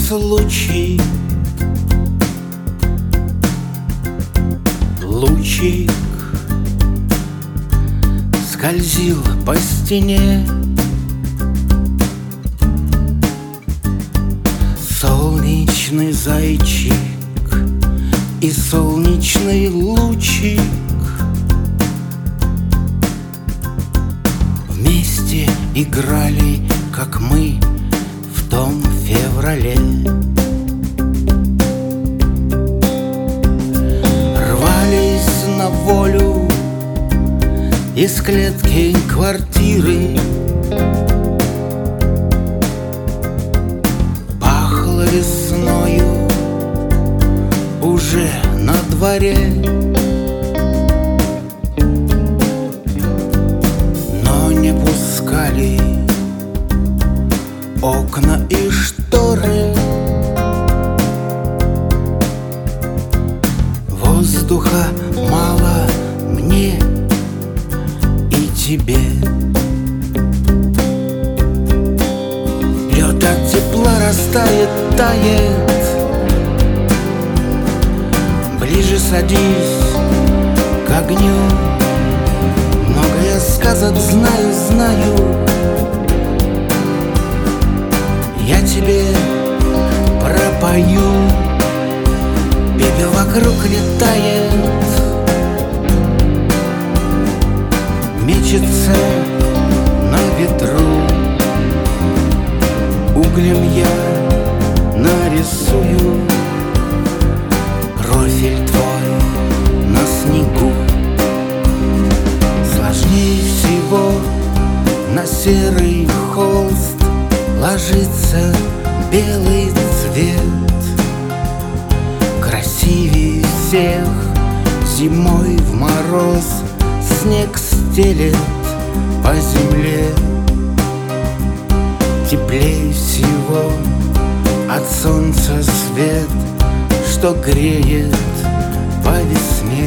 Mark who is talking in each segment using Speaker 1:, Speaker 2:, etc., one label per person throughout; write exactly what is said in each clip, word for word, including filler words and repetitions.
Speaker 1: случай. Лучик скользил по стене, солнечный зайчик и солнечный лучик вместе играли, как мы в том феврале. Рвались на волю из клетки квартиры, пахло весною уже на дворе. Но не пускали окна и шторы, воздуха мало мне и тебе. Лед от тепла растает, тает, ближе садись к огню. Много я сказок знаю, знаю, я тебе пропою. Пепел вокруг летает, мечется на ветру. Углем я нарисую профиль твой на снегу. Сложнее всего на серый холст ложится белый цвет. Красивее всех зимой в мороз снег стелет по земле. Теплее всего от солнца свет, что греет по весне.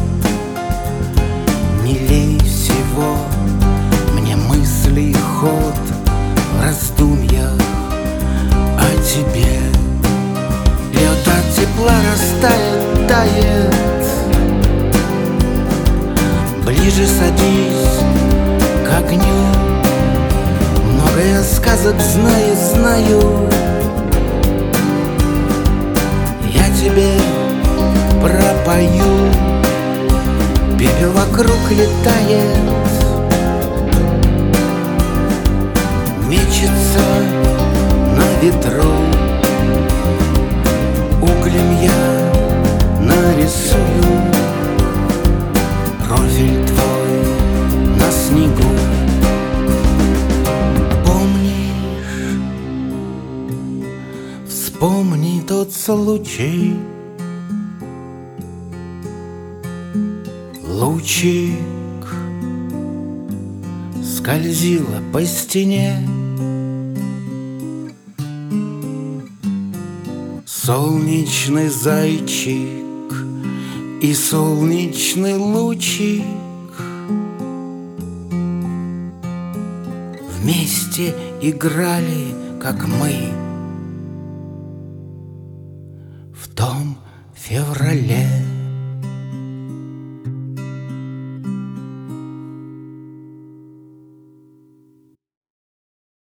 Speaker 1: Милей всего мне мысли ход в раздумьях о тебе. Лед от тепла растает, тает, ближе садись к огню. Много я сказок знаю, знаю, я тебе пропою. Пепел вокруг летает, мечется на ветру. Углем я нарисую профиль твой на снегу. Помнишь, вспомни тот случай. Лучик скользила по стене, солнечный зайчик и солнечный лучик вместе играли, как мы в том феврале.